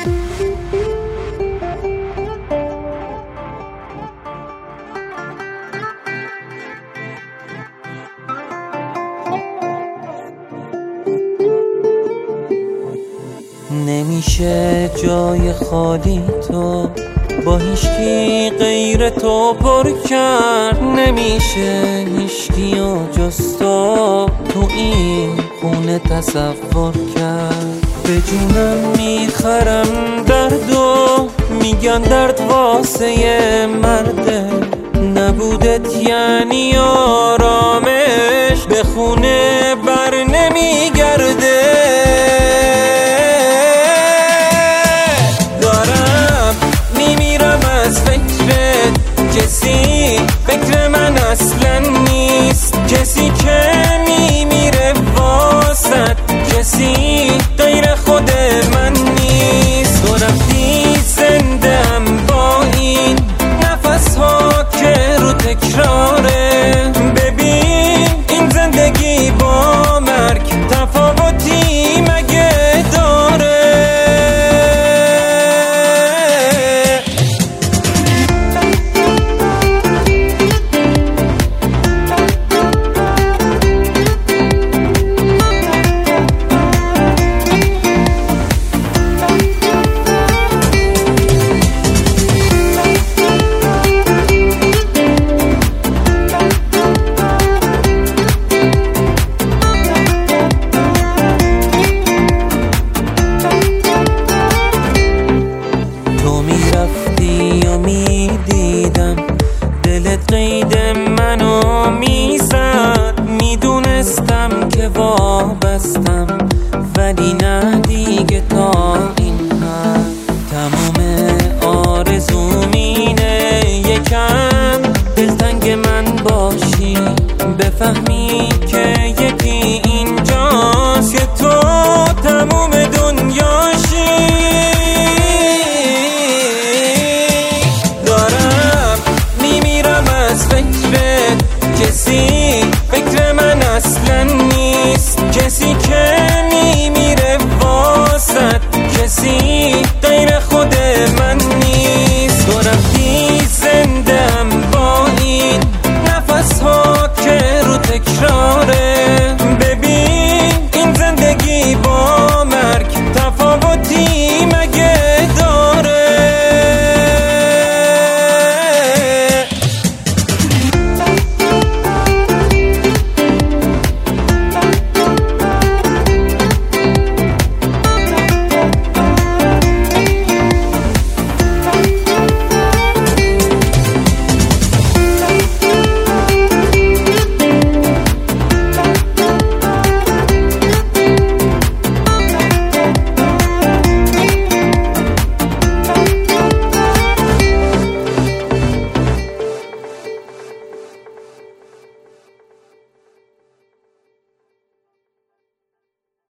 نمیشه جای خالی تو با هیچکی غیر تو پر کرد، نمیشه هیچکیو جز تو تو این خونه تصور کرد. به جونم میخرم دردو، میگن درد واسه مرده، نبودت یعنی آرامش به خونه بر نمیگرده. کسی فکر من اصلا نیست، کسی که میمیره واسد، کسی غیر خود من نیست. تو رفتی زنده‌ام با این نفس ها که رو تکراره، ببین این زندگی با مرگ تفاوتی مگه داره؟ میدیدم دلت قید منو میزد، میدونستم که وابستم، ولی نه دیگه تا این حد. تمام آرزوم اینه یکم دلتنگ من باشی، بفهمی که یکی اینجاست که تو تموم دنیاشی. کسی فکر من اصلا نیست، کسی که میمیره واسد، کسی